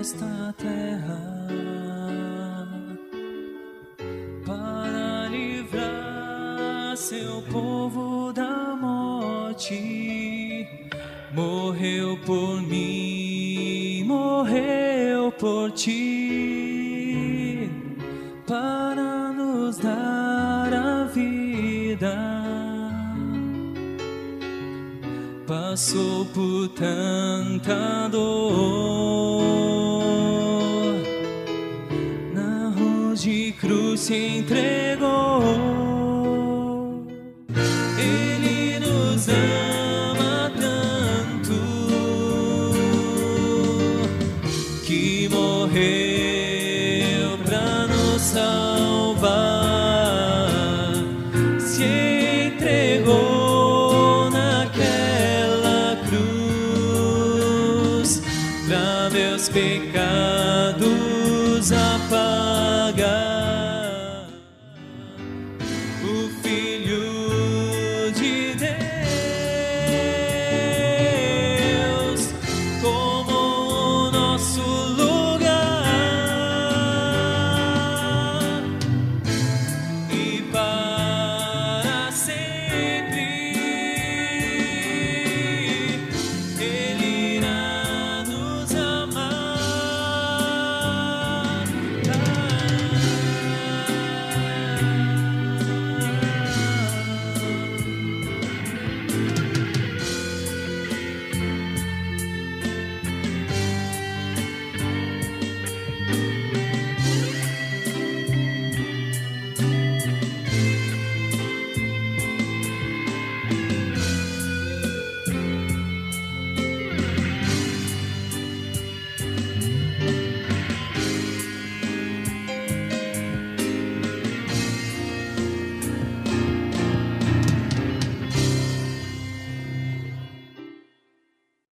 nesta terra para livrar seu povo da morte. Morreu por mim, morreu por ti, para nos dar a vida. Passou por tanta dor, na cruz de cruz se entregou.